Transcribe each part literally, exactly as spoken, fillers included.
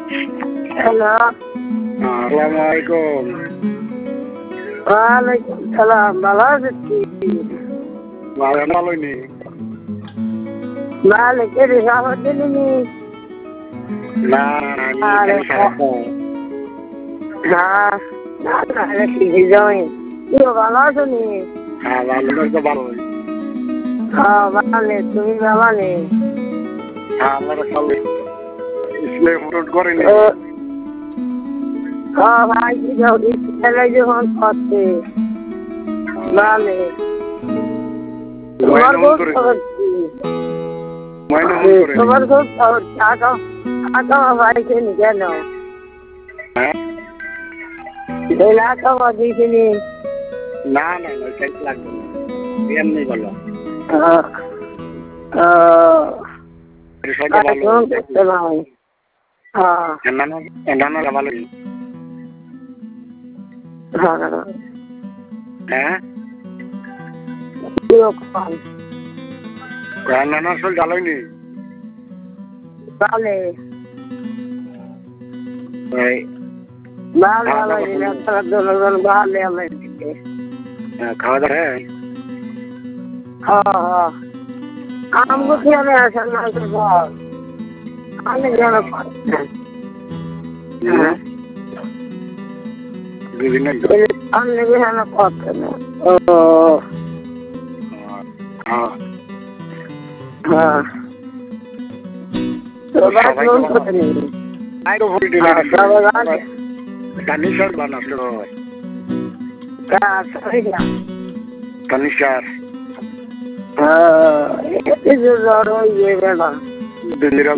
Hello. আসসালামু আলাইকুম। ওয়ালাইকুম সালাম। ভালো আছেন কি? ভালো ভালোই নি। ভালো কে রে খবর দিলি? না না আরে হ্যাঁ না না শিখে যাই। তুই ভালো আছো নি? হ্যাঁ ভালো তো ভালোই। হ্যাঁ ভালো, তুমি ভালো নি? হ্যাঁ আল্লাহর সালে ইসলে ফুট করে নি। হ্যাঁ ভাই কি যাও ইসলে যখন করতে ভালো। তোমার খুব খবর কি? তোমার খুব খবর টাকা টাকা ভাইকে নি কেন? হ্যাঁ টাকা দিয়েছি নি? না না না সেট লাগবে না। এমনি বলো। হ্যাঁ সবাই ভালো। করতে ভাই। হ্যাঁ এনানো এনানো ভালো। হ্যাঁ হ্যাঁ কিরকম? এনানো আসল ভালোই নি। ভালো এই ভালো ভালো জনগণ ভালো আমার দিকে। খাওয়া দাওয়া হ্যাঁ হ্যাঁ আমগো খেয়ে আসেন না বল আমি যেন হ্যাঁ বিভিন্ন আমি যেন করতে না। ও হ্যাঁ হ্যাঁ তো বাস লোন করতে নেই। আইরো ভরি দিলে কানিশার বানাসলো কাজ হয়ে গেল। কানিশার হ্যাঁ এই যে জ্বর হয়ে যাবে না। দিল্লির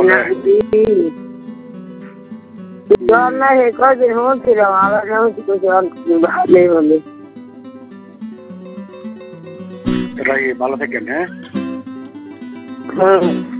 জ্বর না হে কদিন হচ্ছিলাম আবার জ্বর ভালোই হলে। ভালো থাকেন হ্যাঁ। হুম